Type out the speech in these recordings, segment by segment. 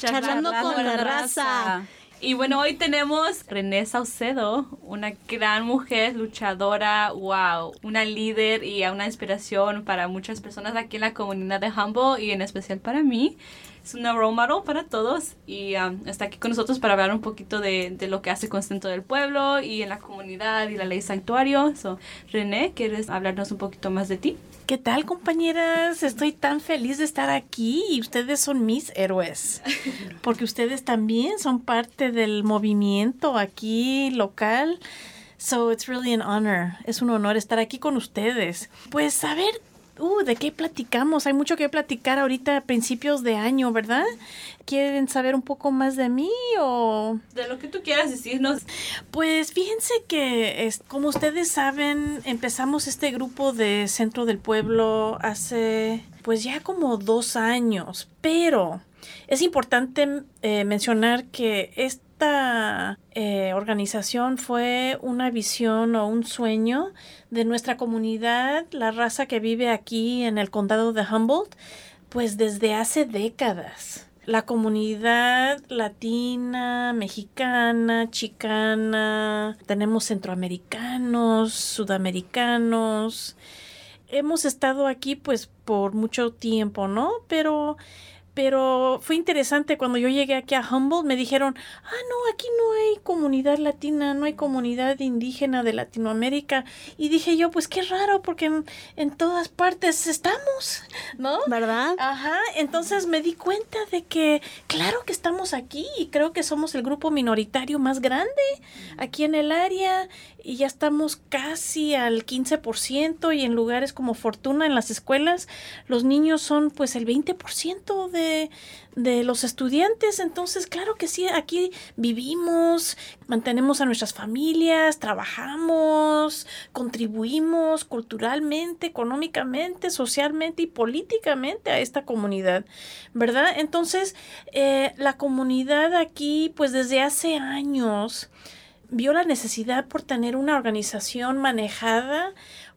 Charlando con la raza. Y bueno, hoy tenemos René Saucedo, una gran mujer luchadora, wow, una líder y una inspiración para muchas personas aquí en la comunidad de Humboldt y en especial para mí. Es una role model para todos y está aquí con nosotros para hablar un poquito de lo que hace con Centro del Pueblo y en la comunidad y la ley santuario. So, René, ¿quieres hablarnos un poquito más de ti? ¿Qué tal, compañeras? Estoy tan feliz de estar aquí y ustedes son mis héroes, porque ustedes también son parte del movimiento aquí local. So it's really an honor. Es un honor estar aquí con ustedes. Pues a ver, ¿de qué platicamos? Hay mucho que platicar ahorita a principios de año, ¿verdad? ¿Quieren saber un poco más de mí o...? De lo que tú quieras decirnos. Pues fíjense que, como ustedes saben, empezamos este grupo de Centro del Pueblo hace, pues ya como 2 años. Pero es importante mencionar que esta organización fue una visión o un sueño de nuestra comunidad, la raza que vive aquí en el condado de Humboldt, pues desde hace décadas. La comunidad latina, mexicana, chicana, tenemos centroamericanos, sudamericanos. Hemos estado aquí pues por mucho tiempo, ¿no? Pero fue interesante cuando yo llegué aquí a Humboldt, me dijeron, no, aquí no hay comunidad latina, no hay comunidad indígena de Latinoamérica. Y dije yo, pues qué raro, porque en todas partes estamos, ¿no? ¿Verdad? Ajá, entonces me di cuenta de que claro que estamos aquí y creo que somos el grupo minoritario más grande aquí en el área y ya estamos casi al 15% y en lugares como Fortuna, en las escuelas, los niños son pues el 20% de los estudiantes. Entonces, claro que sí, aquí vivimos, mantenemos a nuestras familias, trabajamos, contribuimos culturalmente, económicamente, socialmente y políticamente a esta comunidad, ¿verdad? Entonces, la comunidad aquí, pues desde hace años, vio la necesidad por tener una organización manejada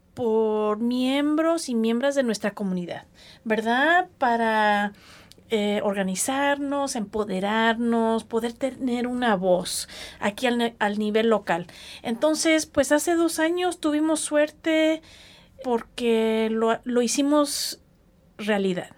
por miembros y miembros de nuestra comunidad, ¿verdad? Para organizarnos, empoderarnos, poder tener una voz aquí al nivel local. Entonces, pues hace 2 años tuvimos suerte porque lo hicimos realidad.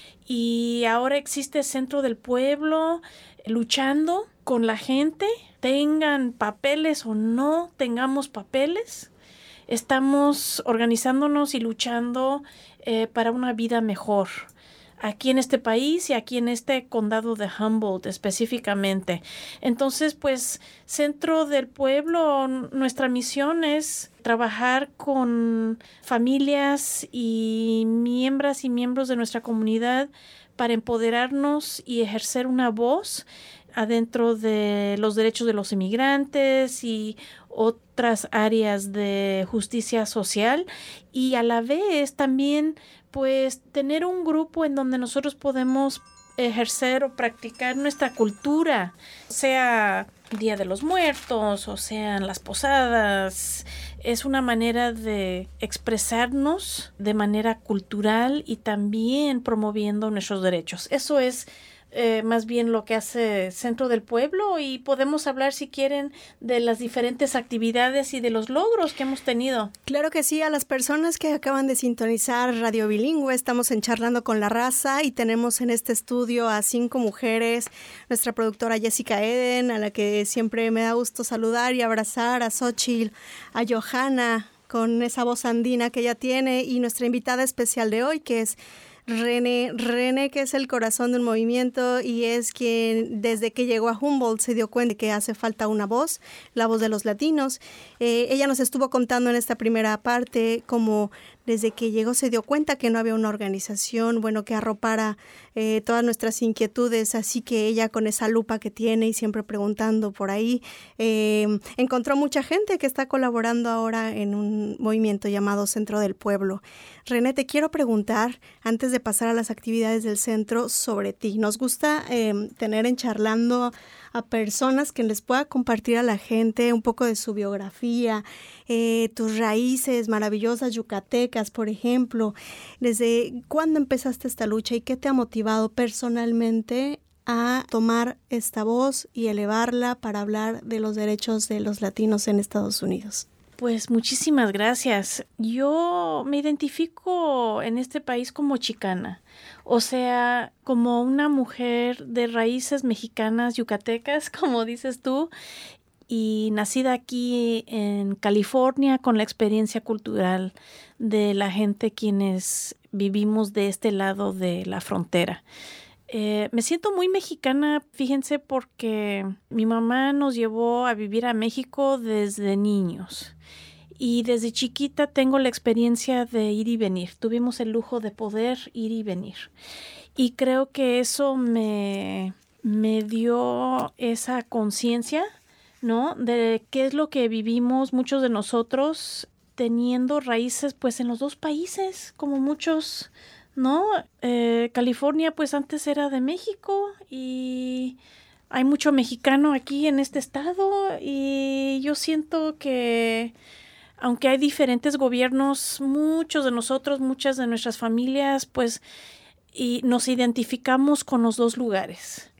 Y ahora existe Centro del Pueblo luchando con la gente, tengan papeles o no tengamos papeles. Estamos organizándonos y luchando para una vida mejor aquí en este país y aquí en este condado de Humboldt específicamente. Entonces, pues, Centro del Pueblo, nuestra misión es trabajar con familias y miembros de nuestra comunidad para empoderarnos y ejercer una voz adentro de los derechos de los inmigrantes y otras áreas de justicia social y a la vez también pues tener un grupo en donde nosotros podemos ejercer o practicar nuestra cultura, sea Día de los Muertos o sean las posadas. Es una manera de expresarnos de manera cultural y también promoviendo nuestros derechos. Eso es más bien lo que hace Centro del Pueblo y podemos hablar si quieren de las diferentes actividades y de los logros que hemos tenido. Claro que sí, a las personas que acaban de sintonizar Radio Bilingüe, estamos en Charlando con la Raza y tenemos en este estudio a 5 mujeres, nuestra productora Jessica Eden, a la que siempre me da gusto saludar y abrazar, a Xochitl, a Johanna, con esa voz andina que ella tiene, y nuestra invitada especial de hoy, que es René, que es el corazón del movimiento y es quien desde que llegó a Humboldt se dio cuenta de que hace falta una voz, la voz de los latinos. Ella nos estuvo contando en esta primera parte cómo desde que llegó se dio cuenta que no había una organización, que arropara todas nuestras inquietudes, así que ella con esa lupa que tiene y siempre preguntando por ahí, encontró mucha gente que está colaborando ahora en un movimiento llamado Centro del Pueblo. René, te quiero preguntar, antes de pasar a las actividades del centro, sobre ti. Nos gusta tener en Charlando a personas que les pueda compartir a la gente un poco de su biografía, tus raíces maravillosas yucatecas, por ejemplo. ¿Desde cuándo empezaste esta lucha y qué te ha motivado personalmente a tomar esta voz y elevarla para hablar de los derechos de los latinos en Estados Unidos? Pues muchísimas gracias. Yo me identifico en este país como chicana, o sea, como una mujer de raíces mexicanas, yucatecas, como dices tú, y nacida aquí en California con la experiencia cultural de la gente quienes vivimos de este lado de la frontera. Me siento muy mexicana, fíjense, porque mi mamá nos llevó a vivir a México desde niños. Y desde chiquita tengo la experiencia de ir y venir. Tuvimos el lujo de poder ir y venir. Y creo que eso me dio esa conciencia, ¿no? De qué es lo que vivimos muchos de nosotros teniendo raíces pues en los dos países, como muchos, ¿no? California pues antes era de México y hay mucho mexicano aquí en este estado y yo siento que aunque hay diferentes gobiernos, muchos de nosotros, muchas de nuestras familias pues y nos identificamos con los dos lugares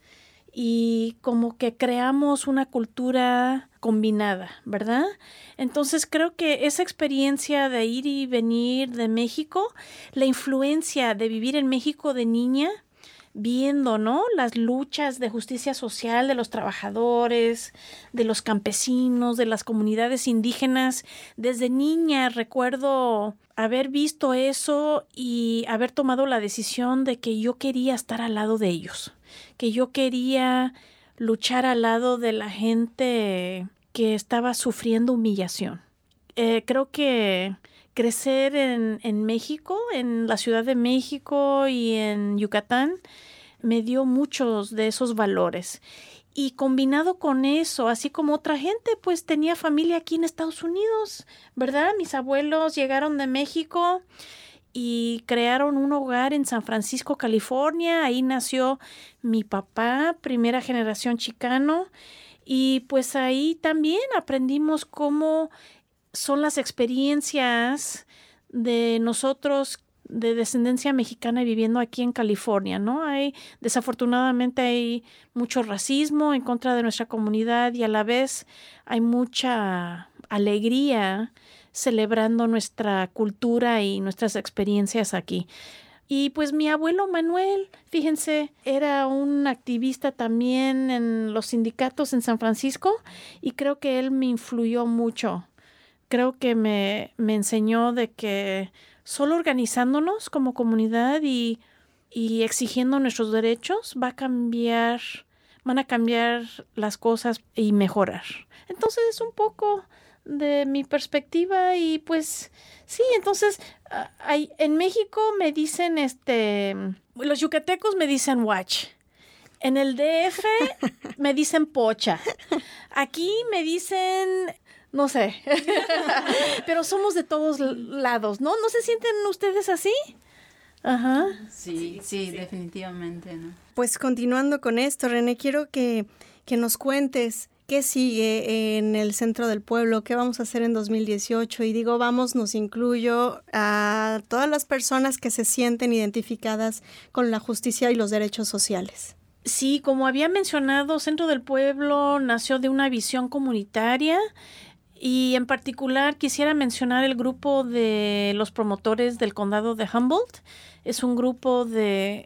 y como que creamos una cultura combinada, ¿verdad? Entonces creo que esa experiencia de ir y venir de México, la influencia de vivir en México de niña, viendo, ¿no? Las luchas de justicia social de los trabajadores, de los campesinos, de las comunidades indígenas. Desde niña recuerdo haber visto eso y haber tomado la decisión de que yo quería estar al lado de ellos, que yo quería luchar al lado de la gente que estaba sufriendo humillación. Creo que crecer en México, en la Ciudad de México y en Yucatán, me dio muchos de esos valores. Y combinado con eso, así como otra gente, pues tenía familia aquí en Estados Unidos, ¿verdad? Mis abuelos llegaron de México y crearon un hogar en San Francisco, California. Ahí nació mi papá, primera generación chicano. Y pues ahí también aprendimos cómo son las experiencias de nosotros de descendencia mexicana viviendo aquí en California, ¿no? Desafortunadamente hay mucho racismo en contra de nuestra comunidad y a la vez hay mucha alegría celebrando nuestra cultura y nuestras experiencias aquí. Y pues mi abuelo Manuel, fíjense, era un activista también en los sindicatos en San Francisco y creo que él me influyó mucho. Creo que me enseñó de que solo organizándonos como comunidad y exigiendo nuestros derechos van a cambiar las cosas y mejorar. Entonces es un poco de mi perspectiva y pues sí, entonces en México me dicen los yucatecos me dicen watch. En el DF me dicen pocha. Aquí me dicen no sé, pero somos de todos lados, ¿no? ¿No se sienten ustedes así? Ajá. Sí, definitivamente, ¿no? Pues continuando con esto, René, quiero que nos cuentes qué sigue en el centro del pueblo, qué vamos a hacer en 2018. Y digo, vamos, nos incluyo a todas las personas que se sienten identificadas con la justicia y los derechos sociales. Sí, como había mencionado, Centro del Pueblo nació de una visión comunitaria. Y en particular quisiera mencionar el grupo de los promotores del condado de Humboldt. Es un grupo de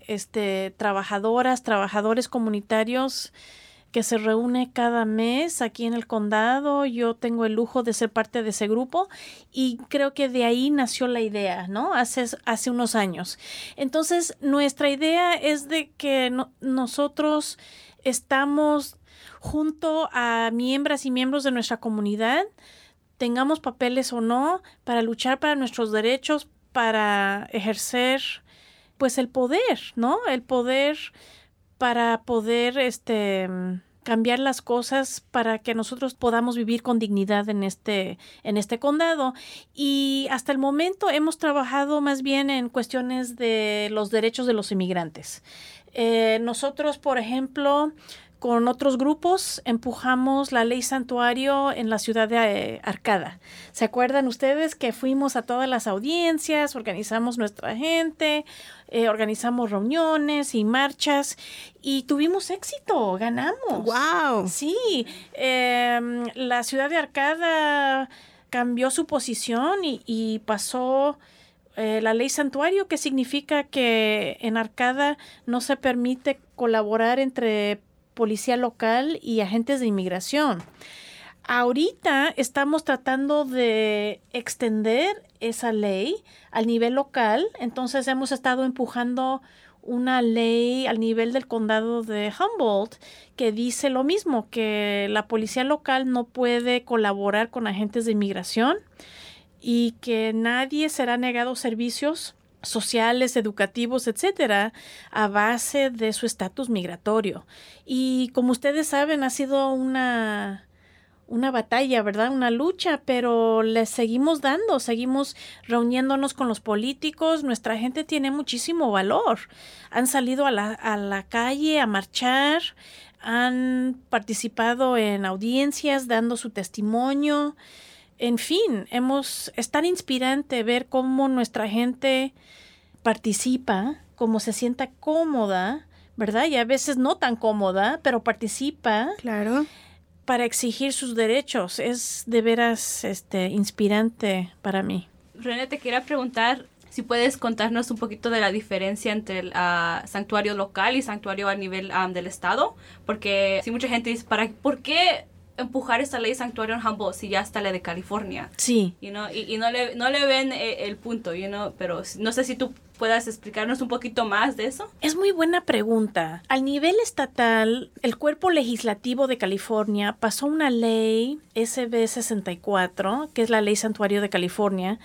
trabajadores comunitarios que se reúne cada mes aquí en el condado. Yo tengo el lujo de ser parte de ese grupo y creo que de ahí nació la idea, ¿no? Hace unos años. Entonces, nuestra idea es de que nosotros estamos junto a miembros y miembros de nuestra comunidad, tengamos papeles o no, para luchar para nuestros derechos, para ejercer pues el poder, ¿no? El poder para poder cambiar las cosas para que nosotros podamos vivir con dignidad en este condado. Y hasta el momento hemos trabajado más bien en cuestiones de los derechos de los inmigrantes. Nosotros, por ejemplo, con otros grupos empujamos la ley santuario en la ciudad de Arcata. ¿Se acuerdan ustedes que fuimos a todas las audiencias, organizamos nuestra gente, organizamos reuniones y marchas y tuvimos éxito, ganamos? ¡Wow! Sí, la ciudad de Arcata cambió su posición y pasó la ley santuario, que significa que en Arcata no se permite colaborar entre policía local y agentes de inmigración. Ahorita estamos tratando de extender esa ley al nivel local, entonces hemos estado empujando una ley al nivel del condado de Humboldt que dice lo mismo, que la policía local no puede colaborar con agentes de inmigración y que nadie será negado servicios sociales, educativos, etcétera, a base de su estatus migratorio. Y como ustedes saben, ha sido una batalla, ¿verdad? Una lucha, pero les seguimos dando, seguimos reuniéndonos con los políticos. Nuestra gente tiene muchísimo valor. Han salido a la calle a marchar, han participado en audiencias dando su testimonio. En fin, es tan inspirante ver cómo nuestra gente participa, cómo se sienta cómoda, ¿verdad? Y a veces no tan cómoda, pero participa. Claro. Para exigir sus derechos. Es de veras inspirante para mí. René, te quería preguntar si puedes contarnos un poquito de la diferencia entre el santuario local y santuario a nivel del estado, porque si mucha gente dice, ¿por qué empujar esta ley de santuario en Humboldt si ya está la de California? Sí. Y no le ven el punto, pero no sé si tú puedas explicarnos un poquito más de eso. Es muy buena pregunta. Al nivel estatal, el cuerpo legislativo de California pasó una ley SB 64, que es la ley santuario de California,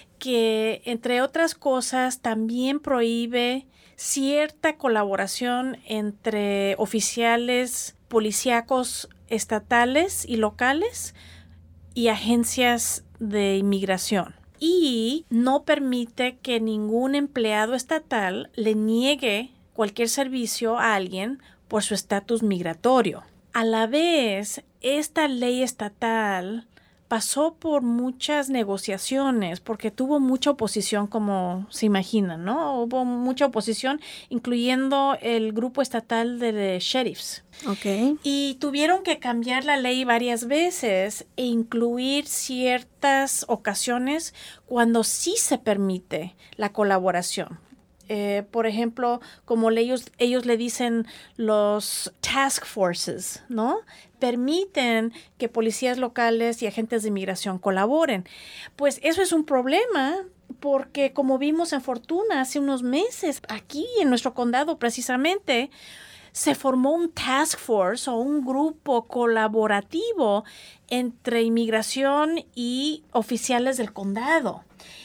que entre otras cosas también prohíbe cierta colaboración entre oficiales policíacos estatales y locales y agencias de inmigración. Y no permite que ningún empleado estatal le niegue cualquier servicio a alguien por su estatus migratorio. A la vez, esta ley estatal pasó por muchas negociaciones porque tuvo mucha oposición, como se imaginan, ¿no? Hubo mucha oposición, incluyendo el grupo estatal de sheriffs. Ok. Y tuvieron que cambiar la ley varias veces e incluir ciertas ocasiones cuando sí se permite la colaboración. Por ejemplo, como ellos le dicen los task forces, ¿no? Permiten que policías locales y agentes de inmigración colaboren. Pues eso es un problema porque, como vimos en Fortuna hace unos meses, aquí en nuestro condado precisamente, se formó un task force o un grupo colaborativo entre inmigración y oficiales del condado.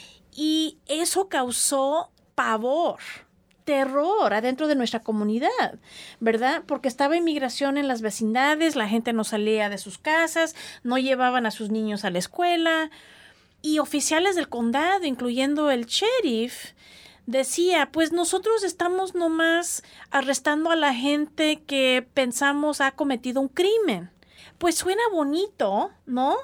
Y eso causó pavor, terror adentro de nuestra comunidad, ¿verdad? Porque estaba inmigración en las vecindades, la gente no salía de sus casas, no llevaban a sus niños a la escuela. Y oficiales del condado, incluyendo el sheriff, decía, pues nosotros estamos nomás arrestando a la gente que pensamos ha cometido un crimen. Pues suena bonito, ¿no?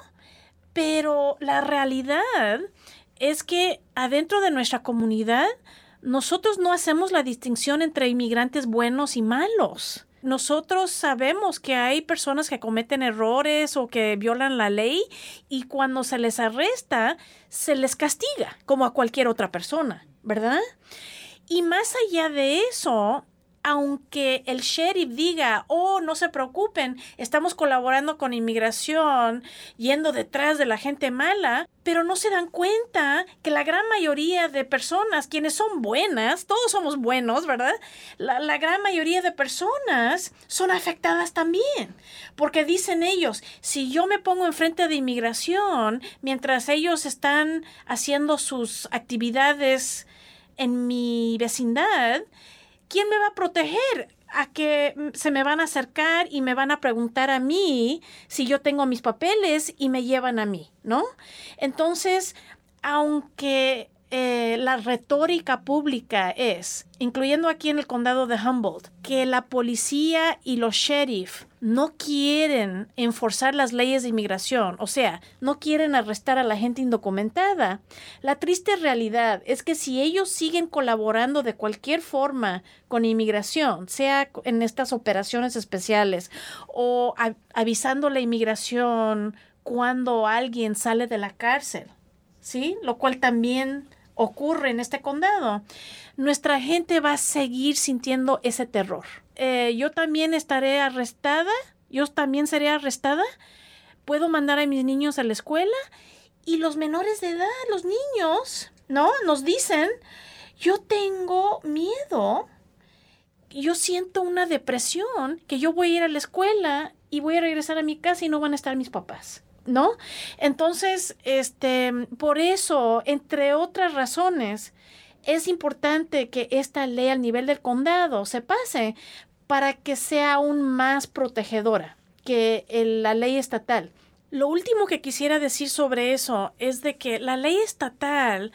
Pero la realidad es que adentro de nuestra comunidad nosotros no hacemos la distinción entre inmigrantes buenos y malos. Nosotros sabemos que hay personas que cometen errores o que violan la ley y cuando se les arresta, se les castiga como a cualquier otra persona, ¿verdad? Y más allá de eso, aunque el sheriff diga, oh, no se preocupen, estamos colaborando con inmigración, yendo detrás de la gente mala, pero no se dan cuenta que la gran mayoría de personas, quienes son buenas, todos somos buenos, ¿verdad? La gran mayoría de personas son afectadas también, porque dicen ellos, si yo me pongo enfrente de inmigración, mientras ellos están haciendo sus actividades en mi vecindad, ¿quién me va a proteger? A que se me van a acercar y me van a preguntar a mí si yo tengo mis papeles y me llevan a mí, ¿no? Entonces, aunque la retórica pública es, incluyendo aquí en el condado de Humboldt, que la policía y los sheriff no quieren enforzar las leyes de inmigración, o sea, no quieren arrestar a la gente indocumentada. La triste realidad es que si ellos siguen colaborando de cualquier forma con inmigración, sea en estas operaciones especiales o avisando la inmigración cuando alguien sale de la cárcel, ¿sí? Lo cual también ocurre en este condado, nuestra gente va a seguir sintiendo ese terror. Yo también seré arrestada, puedo mandar a mis niños a la escuela y los menores de edad, los niños, ¿no? Nos dicen, yo tengo miedo, yo siento una depresión, que yo voy a ir a la escuela y voy a regresar a mi casa y no van a estar mis papás, ¿no? Entonces, por eso, entre otras razones, es importante que esta ley al nivel del condado se pase para que sea aún más protegedora que la ley estatal. Lo último que quisiera decir sobre eso es de que la ley estatal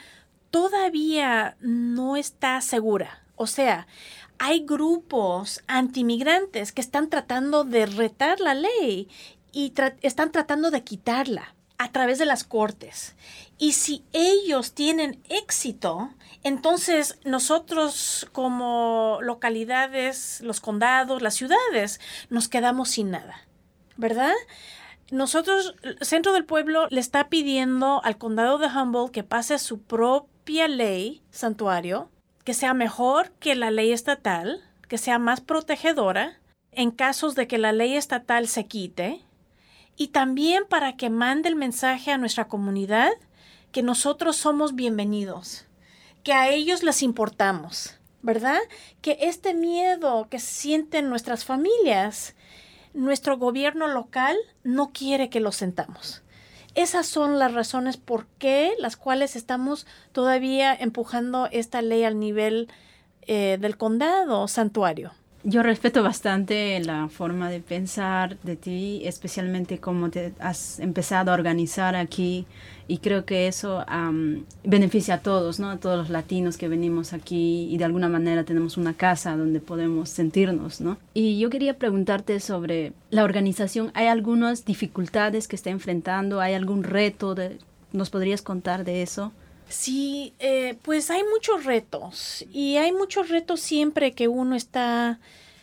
todavía no está segura. O sea, hay grupos antimigrantes que están tratando de retar la ley y están tratando de quitarla a través de las cortes. Y si ellos tienen éxito, entonces nosotros como localidades, los condados, las ciudades, nos quedamos sin nada, ¿verdad? Nosotros, Centro del Pueblo le está pidiendo al condado de Humboldt que pase su propia ley santuario, que sea mejor que la ley estatal, que sea más protegedora en casos de que la ley estatal se quite. Y también para que mande el mensaje a nuestra comunidad que nosotros somos bienvenidos, que a ellos les importamos, ¿verdad? Que este miedo que sienten nuestras familias, nuestro gobierno local no quiere que lo sentamos. Esas son las razones por qué, las cuales estamos todavía empujando esta ley al nivel del condado santuario. Yo respeto bastante la forma de pensar de ti, especialmente cómo te has empezado a organizar aquí, y creo que eso beneficia a todos, ¿no? A todos los latinos que venimos aquí y de alguna manera tenemos una casa donde podemos sentirnos, ¿no? Y yo quería preguntarte sobre la organización. ¿Hay algunas dificultades que está enfrentando? ¿Hay algún reto? ¿Nos podrías contar de eso? Sí, pues hay muchos retos y hay muchos retos siempre que uno está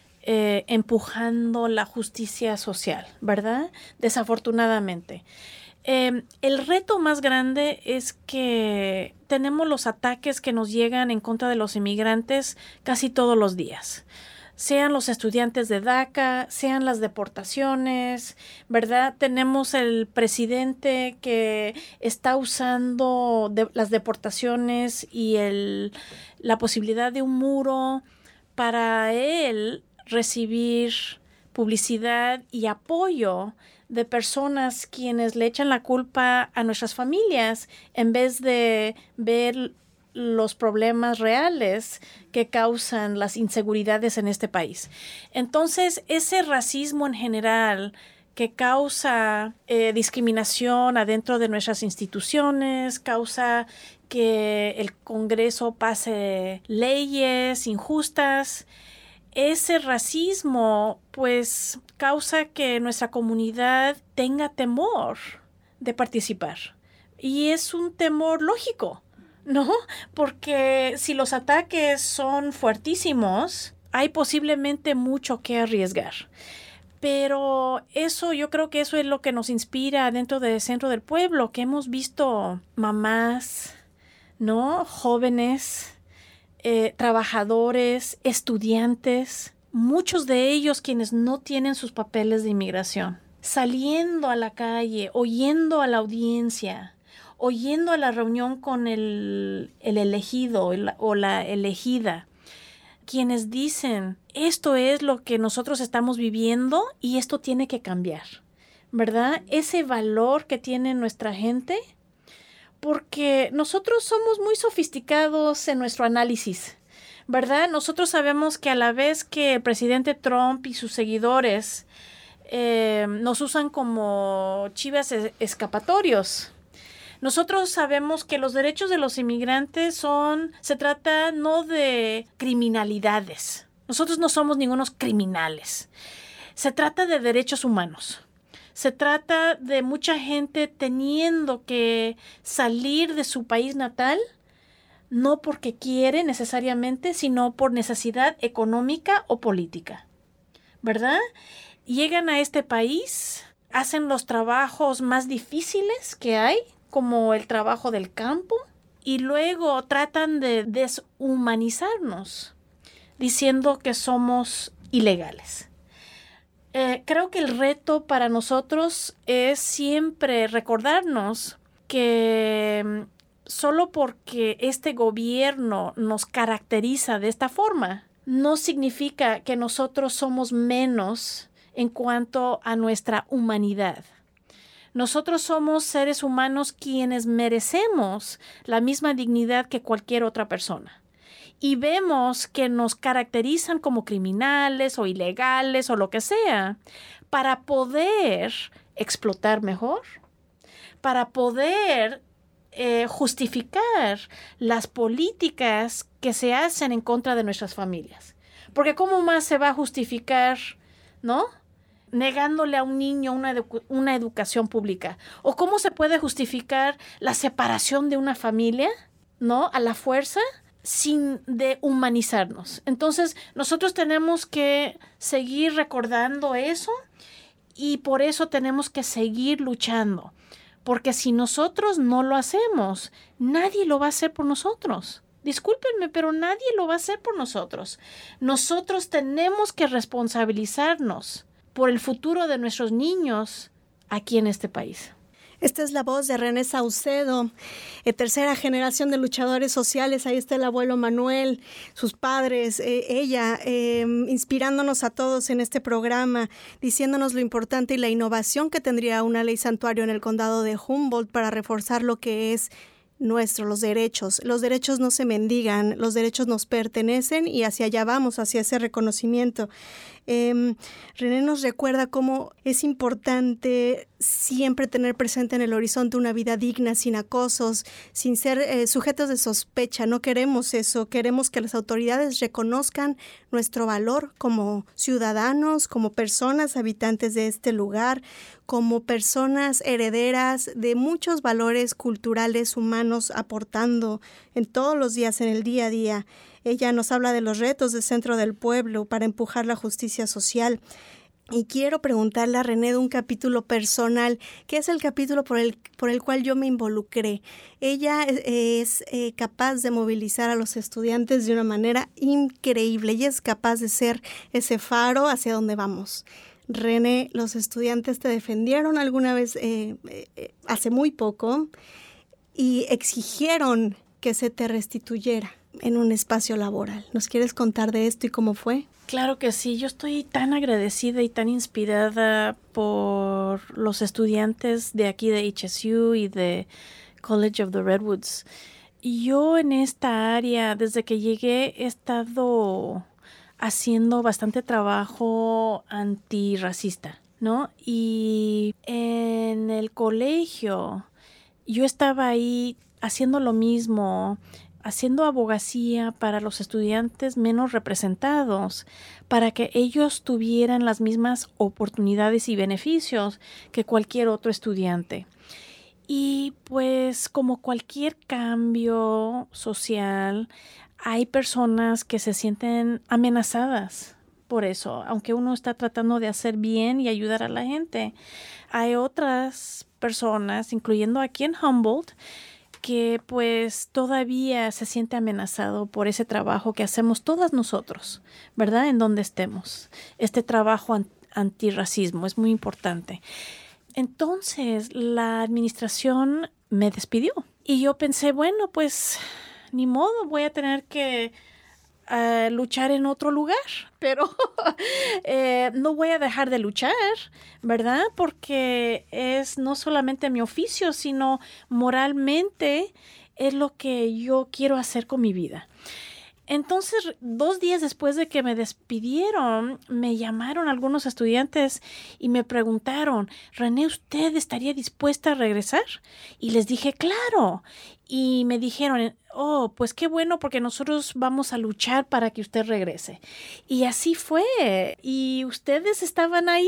empujando la justicia social, ¿verdad? Desafortunadamente. El reto más grande es que tenemos los ataques que nos llegan en contra de los inmigrantes casi todos los días. Sean los estudiantes de DACA, sean las deportaciones, ¿verdad? Tenemos el presidente que está usando las deportaciones y la posibilidad de un muro para él recibir publicidad y apoyo de personas quienes le echan la culpa a nuestras familias en vez de ver los problemas reales que causan las inseguridades en este país. Entonces, ese racismo en general que causa discriminación adentro de nuestras instituciones, causa que el Congreso pase leyes injustas, ese racismo pues causa que nuestra comunidad tenga temor de participar. Y es un temor lógico, ¿no? Porque si los ataques son fuertísimos, hay posiblemente mucho que arriesgar. Pero yo creo que eso es lo que nos inspira dentro del Centro del Pueblo, que hemos visto mamás, ¿no? Jóvenes, trabajadores, estudiantes, muchos de ellos quienes no tienen sus papeles de inmigración, saliendo a la calle, oyendo a la audiencia, oyendo a la reunión con el elegido o la elegida, quienes dicen, esto es lo que nosotros estamos viviendo y esto tiene que cambiar, ¿verdad? Ese valor que tiene nuestra gente, porque nosotros somos muy sofisticados en nuestro análisis, ¿verdad? Nosotros sabemos que a la vez que el presidente Trump y sus seguidores nos usan como chivas expiatorios, Nosotros sabemos que los derechos de los inmigrantes se trata no de criminalidades. Nosotros no somos ningunos criminales. Se trata de derechos humanos. Se trata de mucha gente teniendo que salir de su país natal, no porque quiere necesariamente, sino por necesidad económica o política, ¿verdad? Llegan a este país, hacen los trabajos más difíciles que hay, como el trabajo del campo, y luego tratan de deshumanizarnos, diciendo que somos ilegales. Creo que el reto para nosotros es siempre recordarnos que solo porque este gobierno nos caracteriza de esta forma, no significa que nosotros somos menos en cuanto a nuestra humanidad. Nosotros somos seres humanos quienes merecemos la misma dignidad que cualquier otra persona. Y vemos que nos caracterizan como criminales o ilegales o lo que sea para poder explotar mejor, para poder justificar las políticas que se hacen en contra de nuestras familias. Porque ¿cómo más se va a justificar, no?, negándole a un niño una educación pública? ¿O cómo se puede justificar la separación de una familia, no?, a la fuerza, sin dehumanizarnos? Entonces, nosotros tenemos que seguir recordando eso y por eso tenemos que seguir luchando. Porque si nosotros no lo hacemos, nadie lo va a hacer por nosotros. Discúlpenme, pero nadie lo va a hacer por nosotros. Nosotros tenemos que responsabilizarnos por el futuro de nuestros niños aquí en este país. Esta es la voz de René Saucedo, tercera generación de luchadores sociales. Ahí está el abuelo Manuel, sus padres, ella, inspirándonos a todos en este programa, diciéndonos lo importante y la innovación que tendría una ley santuario en el condado de Humboldt para reforzar lo que es nuestro, los derechos. Los derechos no se mendigan, los derechos nos pertenecen y hacia allá vamos, hacia ese reconocimiento. René nos recuerda cómo es importante siempre tener presente en el horizonte una vida digna, sin acosos, sin ser sujetos de sospecha. No queremos eso, queremos que las autoridades reconozcan nuestro valor como ciudadanos, como personas habitantes de este lugar, como personas herederas de muchos valores culturales humanos, aportando en todos los días, en el día a día. Ella nos habla de los retos del centro del pueblo para empujar la justicia social. Y quiero preguntarle a René de un capítulo personal, que es el capítulo por el cual yo me involucré. Ella es capaz de movilizar a los estudiantes de una manera increíble. Ella es capaz de ser ese faro hacia donde vamos. René, los estudiantes te defendieron alguna vez hace muy poco y exigieron que se te restituyera en un espacio laboral. ¿Nos quieres contar de esto y cómo fue? Claro que sí. Yo estoy tan agradecida y tan inspirada por los estudiantes de aquí de HSU y de College of the Redwoods. Yo en esta área, desde que llegué, he estado haciendo bastante trabajo antirracista, ¿no? Y en el colegio yo estaba ahí haciendo lo mismo, haciendo abogacía para los estudiantes menos representados, para que ellos tuvieran las mismas oportunidades y beneficios que cualquier otro estudiante. Y pues como cualquier cambio social, hay personas que se sienten amenazadas por eso, aunque uno está tratando de hacer bien y ayudar a la gente. Hay otras personas, incluyendo aquí en Humboldt, que pues todavía se siente amenazado por ese trabajo que hacemos todas nosotros, ¿verdad? En donde estemos. Este trabajo antirracismo es muy importante. Entonces, la administración me despidió. Y yo pensé, bueno, pues ni modo, voy a tener que luchar en otro lugar, pero no voy a dejar de luchar, ¿verdad? Porque es no solamente mi oficio, sino moralmente es lo que yo quiero hacer con mi vida. Entonces, 2 días después de que me despidieron, me llamaron algunos estudiantes y me preguntaron, René, ¿usted estaría dispuesta a regresar? Y les dije, claro. Y me dijeron, oh, pues qué bueno, porque nosotros vamos a luchar para que usted regrese. Y así fue. Y ustedes estaban ahí.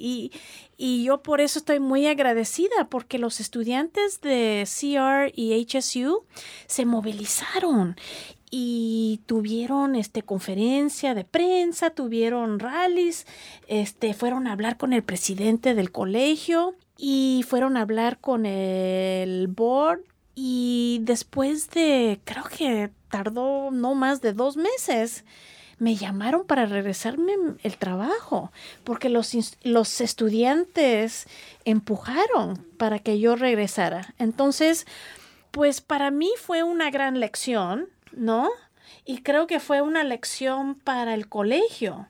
Y yo por eso estoy muy agradecida, porque los estudiantes de CR y HSU se movilizaron. Y tuvieron conferencia de prensa, tuvieron rallies, fueron a hablar con el presidente del colegio y fueron a hablar con el board. Y después de, creo que tardó no más de 2 meses, me llamaron para regresarme el trabajo, porque los estudiantes empujaron para que yo regresara. Entonces, pues para mí fue una gran lección, ¿no? Y creo que fue una lección para el colegio,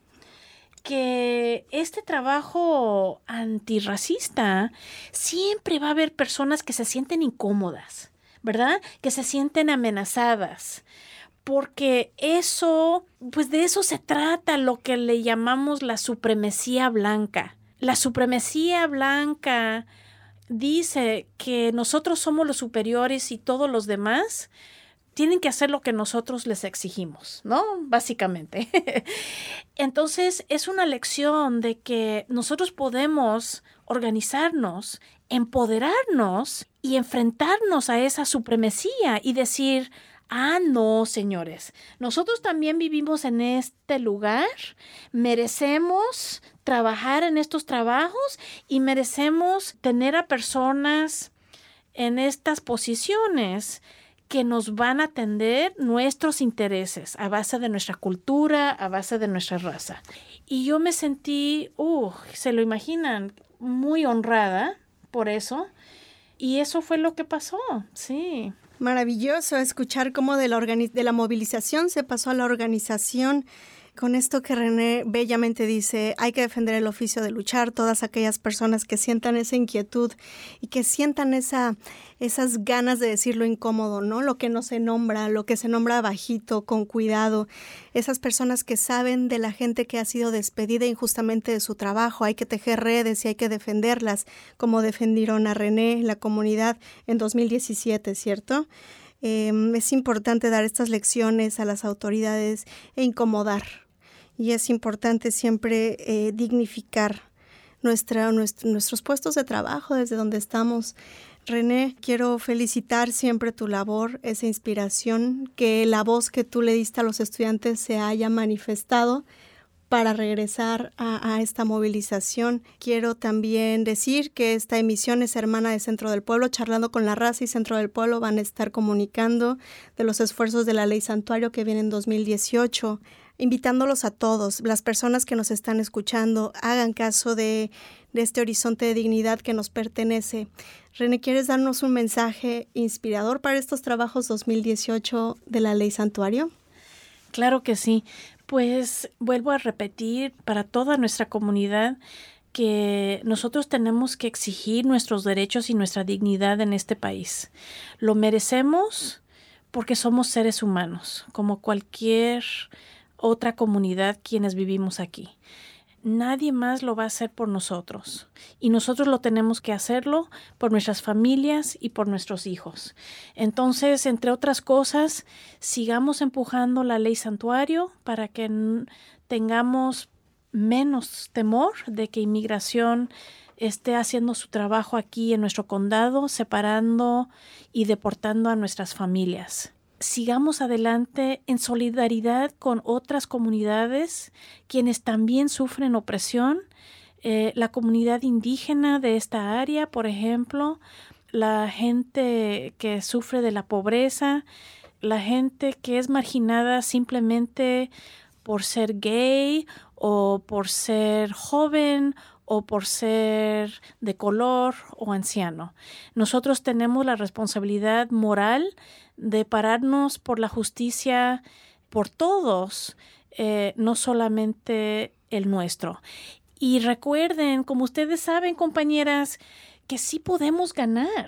que este trabajo antirracista siempre va a haber personas que se sienten incómodas, ¿verdad? Que se sienten amenazadas, porque eso, pues de eso se trata lo que le llamamos la supremacía blanca. La supremacía blanca dice que nosotros somos los superiores y todos los demás tienen que hacer lo que nosotros les exigimos, ¿no? Básicamente. Entonces, es una lección de que nosotros podemos organizarnos, empoderarnos y enfrentarnos a esa supremacía y decir, no, señores, nosotros también vivimos en este lugar, merecemos trabajar en estos trabajos y merecemos tener a personas en estas posiciones que nos van a atender nuestros intereses a base de nuestra cultura, a base de nuestra raza. Y yo me sentí, se lo imaginan, muy honrada por eso. Y eso fue lo que pasó, sí. Maravilloso escuchar cómo de la movilización se pasó a la organización. Con esto que René bellamente dice, hay que defender el oficio de luchar, todas aquellas personas que sientan esa inquietud y que sientan esas ganas de decir lo incómodo, ¿no? Lo que no se nombra, lo que se nombra bajito, con cuidado. Esas personas que saben de la gente que ha sido despedida injustamente de su trabajo, hay que tejer redes y hay que defenderlas, como defendieron a René, la comunidad, en 2017, ¿cierto? Es importante dar estas lecciones a las autoridades e incomodar. Y es importante siempre dignificar nuestros puestos de trabajo desde donde estamos. René, quiero felicitar siempre tu labor, esa inspiración, que la voz que tú le diste a los estudiantes se haya manifestado para regresar a esta movilización. Quiero también decir que esta emisión es hermana de Centro del Pueblo. Charlando con la Raza y Centro del Pueblo van a estar comunicando de los esfuerzos de la Ley Santuario que viene en 2018. Invitándolos a todos, las personas que nos están escuchando, hagan caso de este horizonte de dignidad que nos pertenece. René, ¿quieres darnos un mensaje inspirador para estos trabajos 2018 de la Ley Santuario? Claro que sí. Pues vuelvo a repetir para toda nuestra comunidad que nosotros tenemos que exigir nuestros derechos y nuestra dignidad en este país. Lo merecemos porque somos seres humanos, como cualquier otra comunidad quienes vivimos aquí. Nadie más lo va a hacer por nosotros y nosotros lo tenemos que hacerlo por nuestras familias y por nuestros hijos. Entonces, entre otras cosas, sigamos empujando la Ley Santuario para que tengamos menos temor de que inmigración esté haciendo su trabajo aquí en nuestro condado, separando y deportando a nuestras familias. Sigamos adelante en solidaridad con otras comunidades quienes también sufren opresión. La comunidad indígena de esta área, por ejemplo, la gente que sufre de la pobreza, la gente que es marginada simplemente por ser gay o por ser joven o por ser de color o anciano. Nosotros tenemos la responsabilidad moral de pararnos por la justicia por todos, no solamente el nuestro. Y recuerden, como ustedes saben, compañeras, que sí podemos ganar.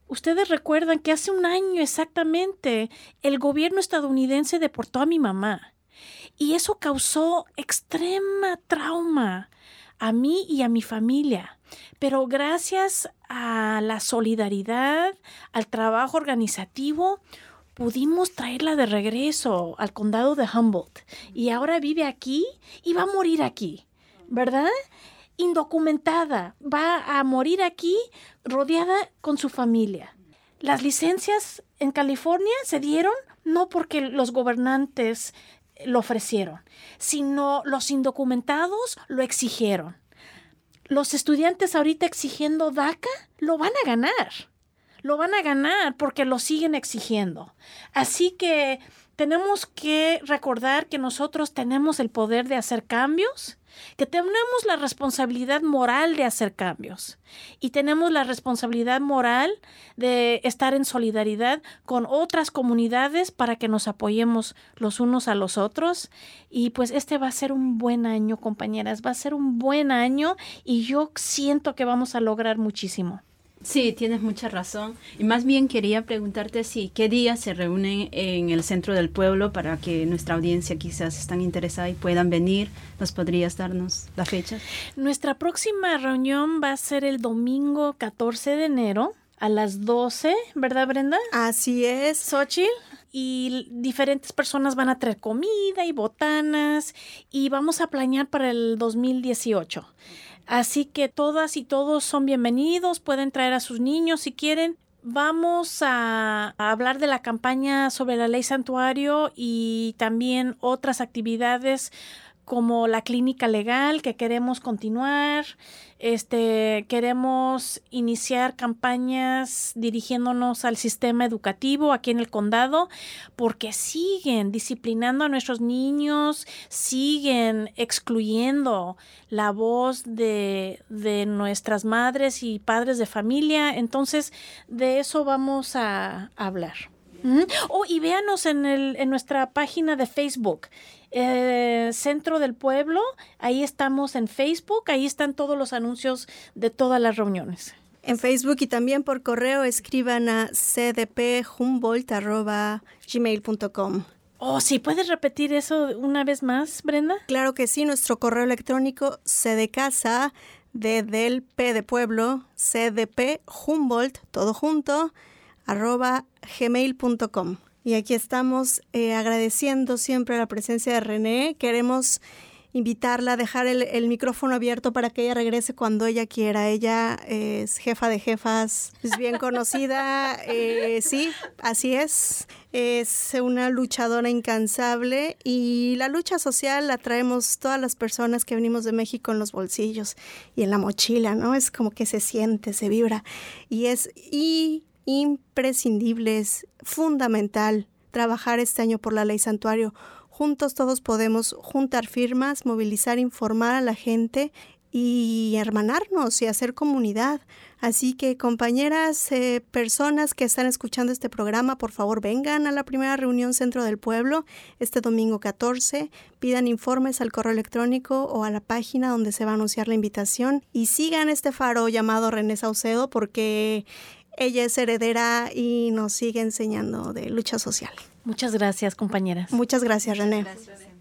Ustedes recuerdan que hace un año exactamente el gobierno estadounidense deportó a mi mamá. Y eso causó extrema trauma a mí y a mi familia. Pero gracias a la solidaridad, al trabajo organizativo, pudimos traerla de regreso al condado de Humboldt. Y ahora vive aquí y va a morir aquí, ¿verdad? Indocumentada, va a morir aquí rodeada con su familia. Las licencias en California se dieron no porque los gobernantes lo ofrecieron, sino los indocumentados lo exigieron. Los estudiantes ahorita exigiendo DACA lo van a ganar. Lo van a ganar porque lo siguen exigiendo. Así que tenemos que recordar que nosotros tenemos el poder de hacer cambios, que tenemos la responsabilidad moral de hacer cambios y tenemos la responsabilidad moral de estar en solidaridad con otras comunidades para que nos apoyemos los unos a los otros. Y pues este va a ser un buen año, compañeras, va a ser un buen año y yo siento que vamos a lograr muchísimo. Sí, tienes mucha razón. Y más bien quería preguntarte si qué día se reúnen en el centro del pueblo para que nuestra audiencia quizás están interesada y puedan venir. ¿Nos podrías darnos la fecha? Nuestra próxima reunión va a ser el domingo 14 de enero a las 12, ¿verdad, Brenda? Así es. Xochitl. Y diferentes personas van a traer comida y botanas y vamos a planear para el 2018. Así que todas y todos son bienvenidos, pueden traer a sus niños si quieren. Vamos a hablar de la campaña sobre la ley santuario y también otras actividades como la clínica legal que queremos continuar. Queremos iniciar campañas dirigiéndonos al sistema educativo aquí en el condado porque siguen disciplinando a nuestros niños, siguen excluyendo la voz de nuestras madres y padres de familia. Entonces, de eso vamos a hablar. Y véanos en nuestra página de Facebook. Centro del Pueblo, ahí estamos en Facebook, ahí están todos los anuncios de todas las reuniones. En Facebook y también por correo escriban a cdphumboldt@gmail.com. Oh, sí, ¿puedes repetir eso una vez más, Brenda? Claro que sí, nuestro correo electrónico cdcasa, D del P de pueblo, cdphumboldt, todo junto, @gmail.com. Y aquí estamos agradeciendo siempre la presencia de René. Queremos invitarla a dejar el micrófono abierto para que ella regrese cuando ella quiera. Ella es jefa de jefas, es bien conocida, sí, así es. Es una luchadora incansable y la lucha social la traemos todas las personas que venimos de México en los bolsillos y en la mochila, ¿no? Es como que se siente, se vibra y es imprescindible, es fundamental trabajar este año por la ley santuario. Juntos todos podemos juntar firmas, movilizar, informar a la gente y hermanarnos y hacer comunidad. Así que, compañeras, personas que están escuchando este programa, por favor vengan a la primera reunión Centro del Pueblo este domingo 14. Pidan informes al correo electrónico o a la página donde se va a anunciar la invitación y sigan este faro llamado René Saucedo porque ella es heredera y nos sigue enseñando de lucha social. Muchas gracias, compañeras. Muchas gracias, René. Gracias.